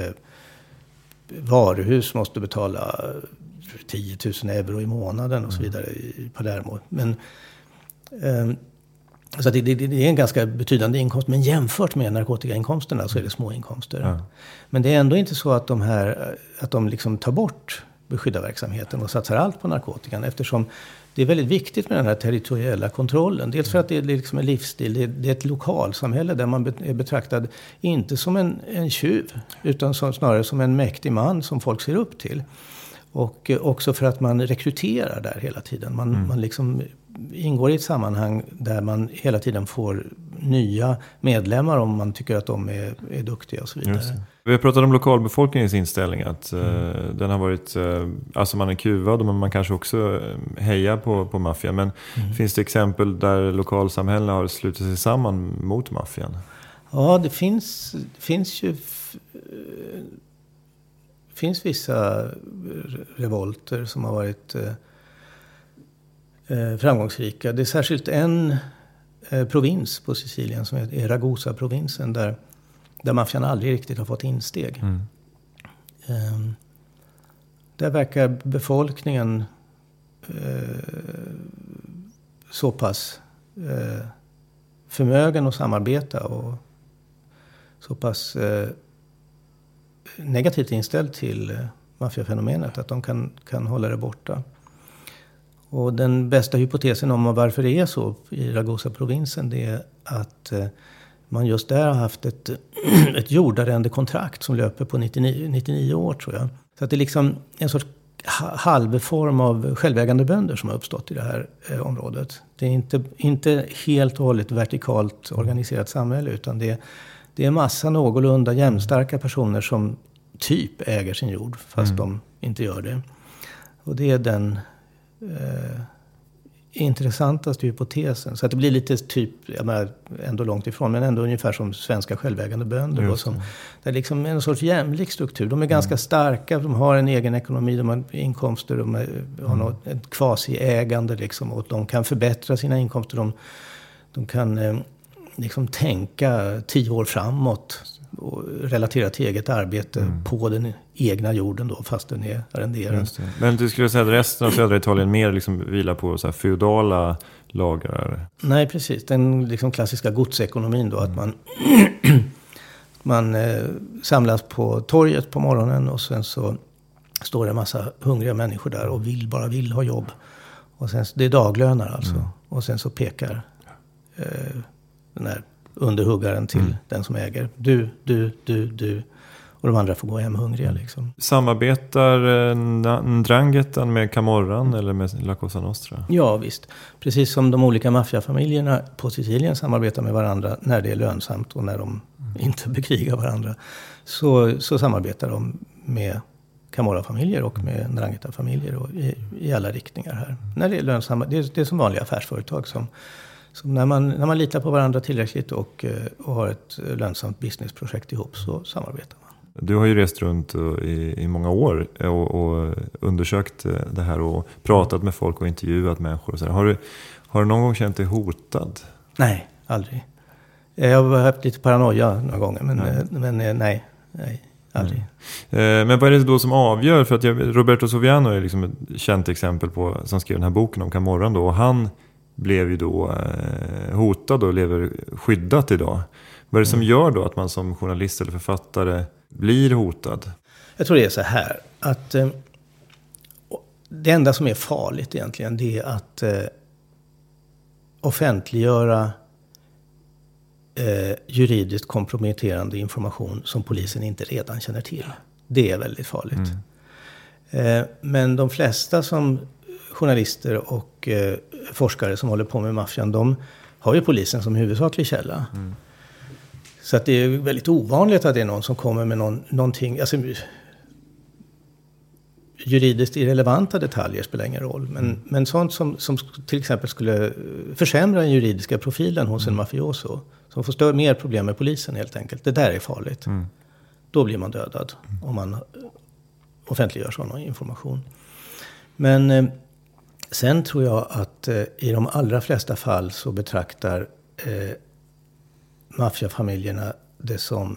varuhus måste betala 10 000 euro i månaden och så vidare i Palermo. Men så det är en ganska betydande inkomst, men jämfört med narkotikainkomsterna så är det små inkomster. Men det är ändå inte så att de liksom tar bort beskyddarverksamheten och satsar allt på narkotikan, eftersom det är väldigt viktigt med den här territoriella kontrollen. Dels för att det är liksom en livsstil, det är ett lokalsamhälle där man är betraktad inte som en tjuv, utan snarare som en mäktig man som folk ser upp till. Och också för att man rekryterar där hela tiden. Man liksom ingår i ett sammanhang där man hela tiden får nya medlemmar om man tycker att de är duktiga och så vidare. Vi har pratat om lokalbefolkningens inställning, att den har varit, alltså man är kuvad och man kanske också hejar på maffian. Men finns det exempel där lokalsamhällen har slutit sig samman mot maffian? Ja, det finns vissa revolter som har varit framgångsrika. Det är särskilt en provins på Sicilien som är Ragusa-provinsen där maffian aldrig riktigt har fått insteg. Där verkar befolkningen så pass förmögen att samarbeta och så pass negativt inställd till maffiafenomenet att de kan hålla det borta. Och den bästa hypotesen om varför det är så i Ragusa-provinsen, det är att man just där har haft ett jordarrendekontrakt som löper på 99 år tror jag. Så att det är liksom en sorts halvform av självägande bönder som har uppstått i det här området. Det är inte helt och hållet vertikalt organiserat samhälle, utan det är massa någorlunda jämnstarka personer som typ äger sin jord fast de inte gör det. Och det är den intressantaste hypotesen. Så att det blir lite typ, jag menar, ändå långt ifrån, men ändå ungefär som svenska självägande bönder. Då, det är liksom en sorts jämlik struktur. De är ganska starka, de har en egen ekonomi, de har inkomster, de har ett kvasi-ägande liksom, och de kan förbättra sina inkomster. De kan liksom tänka 10 år framåt och relatera till eget arbete på den egna jorden då, fast den är arrenderad. Men du skulle säga att resten av södra Italien mer liksom vilar på så här feudala lagar? Nej, precis. Den liksom klassiska godsekonomin då, att man samlas på torget på morgonen och sen så står det en massa hungriga människor där och bara vill ha jobb. Och sen, det är daglönar alltså. Och sen så pekar den här underhuggaren till den som äger. Du. Och de andra får gå hem hungriga liksom. Samarbetar Ndrangheta med Camorran eller med La Cosa Nostra? Ja, visst. Precis som de olika maffiafamiljerna på Sicilien samarbetar med varandra när det är lönsamt och när de inte bekrigar varandra. Så samarbetar de med Camorra-familjer och med Ndrangheta-familjer och i alla riktningar här. När det är lönsamt, det är som vanliga affärsföretag som när man litar på varandra tillräckligt och har ett lönsamt businessprojekt ihop, så samarbetar man. Du har ju rest runt i många år och undersökt det här och pratat med folk och intervjuat människor. Och så. Har du någon gång känt dig hotad? Nej, aldrig. Jag har haft lite paranoia några gånger, men nej, aldrig. Men vad är det då som avgör? För att Roberto Soviano är liksom ett känt exempel på, som skrev den här boken om Camorran då, och han blev ju då hotad och lever skyddat idag. Vad är det som gör då att man som journalist eller författare blir hotad? Jag tror det är så här, att det enda som är farligt egentligen, det är att offentliggöra juridiskt komprometterande information som polisen inte redan känner till. Det är väldigt farligt. Men de flesta som journalister och forskare som håller på med maffian, de har ju polisen som huvudsaklig källa. Så att det är väldigt ovanligt att det är någon som kommer med någonting, alltså juridiskt irrelevanta detaljer spelar ingen roll. Men sånt som till exempel skulle försämra den juridiska profilen hos en mafioso, som får mer problem med polisen helt enkelt. Det där är farligt. Då blir man dödad om man offentliggör sån information. Men sen tror jag att i de allra flesta fall så betraktar maffiafamiljerna det som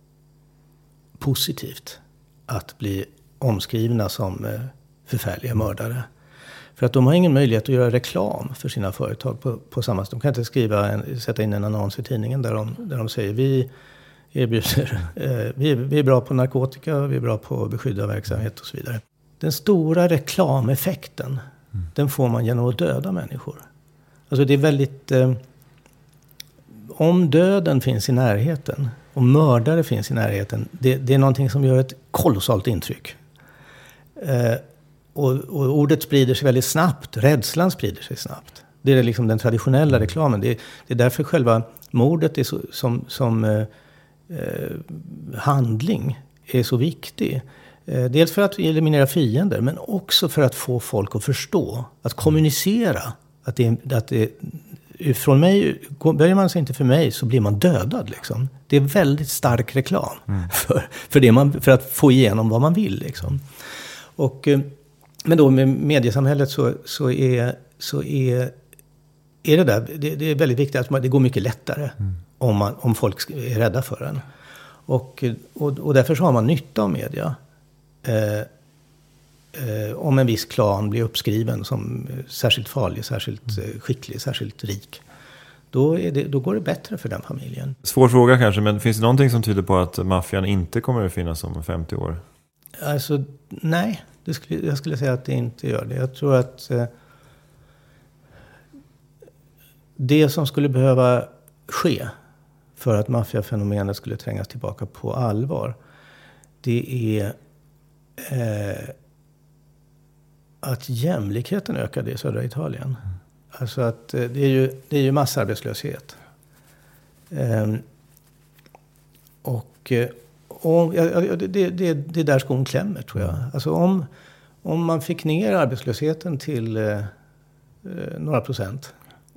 positivt att bli omskrivna som förfärliga mördare. För att de har ingen möjlighet att göra reklam för sina företag på samma sätt. De kan inte sätta in en annons i tidningen där de säger vi är bra på narkotika, vi är bra på att beskydda verksamhet och så vidare. Den stora reklameffekten, den får man genom att döda människor. Alltså det är väldigt... om döden finns i närheten, om mördare finns i närheten, det är någonting som gör ett kolossalt intryck. Och ordet sprider sig väldigt snabbt, rädslan sprider sig snabbt. Det är liksom den traditionella reklamen. Det är därför själva mordet är som handling är så viktig. Dels för att eliminera fiender, men också för att få folk att förstå, att kommunicera att det från mig, börjar man sig inte för mig så blir man dödad liksom. Det är väldigt stark reklam för att få igenom vad man vill liksom. Och men då med mediesamhället så är det där, det är väldigt viktigt att det går mycket lättare om folk är rädda för en. Och därför så har man nytta av media. Om en viss klan blir uppskriven som särskilt farlig, särskilt skicklig, särskilt rik, då går det bättre för den familjen. Svår fråga kanske, men finns det någonting som tyder på att maffian inte kommer att finnas om 50 år? Alltså, nej. Jag skulle säga att det inte gör det. Jag tror att det som skulle behöva ske för att maffiafenomenet skulle trängas tillbaka på allvar, det är att jämlikheten ökade i södra Italien. Alltså att det är ju massarbetslöshet. Det är där skon klämmer, tror jag. Alltså om man fick ner arbetslösheten till några procent.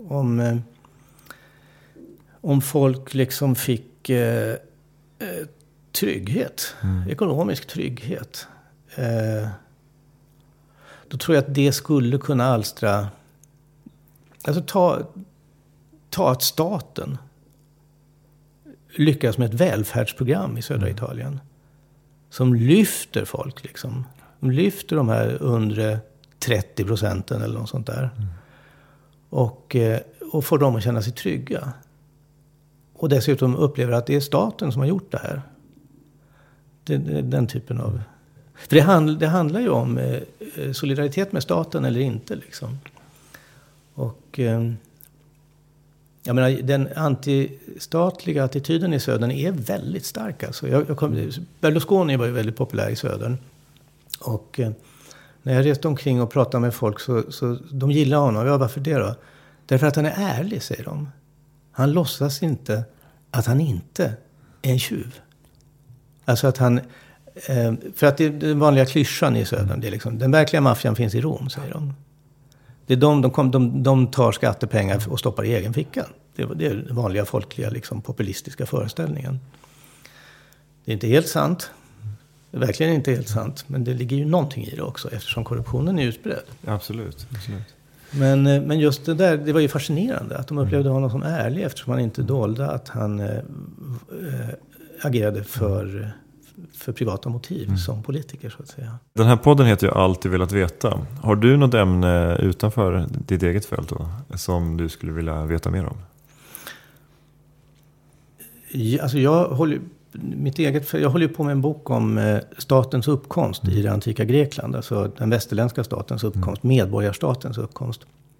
Om folk liksom fick trygghet, ekonomisk trygghet. Då tror jag att det skulle kunna alstra... Alltså ta att staten lyckas med ett välfärdsprogram i södra Italien som lyfter folk liksom. De lyfter de här under 30% eller något sånt där. Och får dem att känna sig trygga. Och dessutom upplever att det är staten som har gjort det här. Den typen av... För det handlar ju om solidaritet med staten eller inte liksom. Och jag menar, den antistatliga attityden i södern är väldigt stark. Alltså. Berlusconi var ju väldigt populär i södern. Och när jag reste omkring och pratade med folk så de gillar honom. Ja, varför det då? Därför att han är ärlig, säger de. Han låtsas inte att han inte är en tjuv. Alltså att han... För att det är den vanliga klyschan i södern. Det är liksom, den verkliga maffian finns i Rom, säger de. Det är de tar skattepengar och stoppar i egen ficka. Det är den vanliga folkliga liksom, populistiska föreställningen. Det är inte helt sant. Det är verkligen inte helt sant. Men det ligger ju någonting i det också eftersom korruptionen är utbredd. Absolut. Men just det där, det var ju fascinerande att de upplevde honom som ärlig eftersom han inte dolde att han agerade för privata motiv som politiker så att säga. Den här podden heter ju Alltid velat veta. Har du något ämne utanför ditt eget fält då, som du skulle vilja veta mer om? Alltså jag håller ju på med en bok om statens uppkomst i det antika Grekland. Alltså den västerländska statens uppkomst, medborgarstatens uppkomst.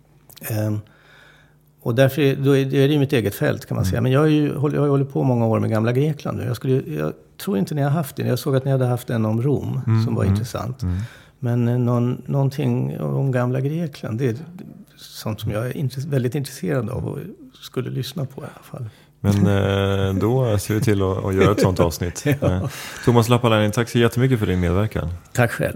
Och därför är det mitt eget fält kan man säga. Men jag har ju hållit på många år med gamla Grekland nu. Jag tror inte ni har haft det. Jag såg att ni hade haft en om Rom som var intressant. Men någonting om gamla Grekland, det är sånt som jag är väldigt intresserad av och skulle lyssna på i alla fall. Men då ser vi till att göra ett sånt avsnitt. Ja. Thomas Lappalainen, tack så jättemycket för din medverkan. Tack själv.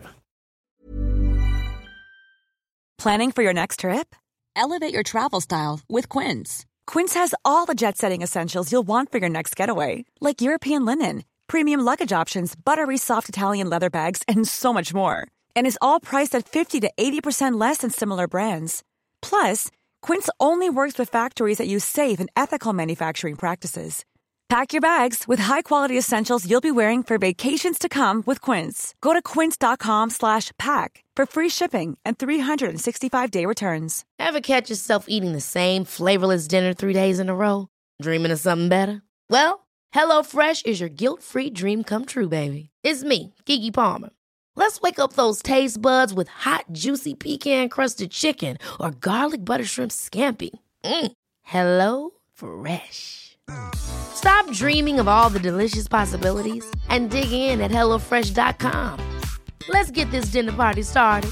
Planning for your next trip? Elevate your travel style with Quince. Quince has all the jet-setting essentials you'll want for your next getaway, like European linen, premium luggage options, buttery soft Italian leather bags, and so much more. And is all priced at 50 to 80% less than similar brands. Plus, Quince only works with factories that use safe and ethical manufacturing practices. Pack your bags with high-quality essentials you'll be wearing for vacations to come with Quince. Go to quince.com/pack for free shipping and 365-day returns. Ever catch yourself eating the same flavorless dinner 3 days in a row? Dreaming of something better? Well, HelloFresh is your guilt-free dream come true, baby. It's me, Keke Palmer. Let's wake up those taste buds with hot, juicy pecan-crusted chicken or garlic butter shrimp scampi. Hello Fresh. Stop dreaming of all the delicious possibilities and dig in at HelloFresh.com. Let's get this dinner party started.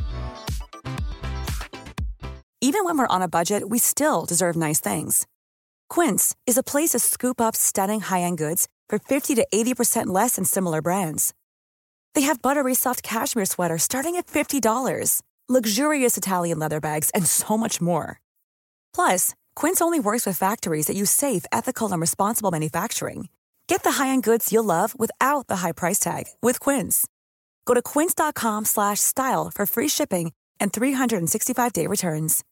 Even when we're on a budget, we still deserve nice things. Quince is a place to scoop up stunning high-end goods for 50 to 80% less than similar brands. They have buttery soft cashmere sweaters starting at $50, luxurious Italian leather bags, and so much more. Plus, Quince only works with factories that use safe, ethical, and responsible manufacturing. Get the high-end goods you'll love without the high price tag with Quince. Go to quince.com/style for free shipping and 365-day returns.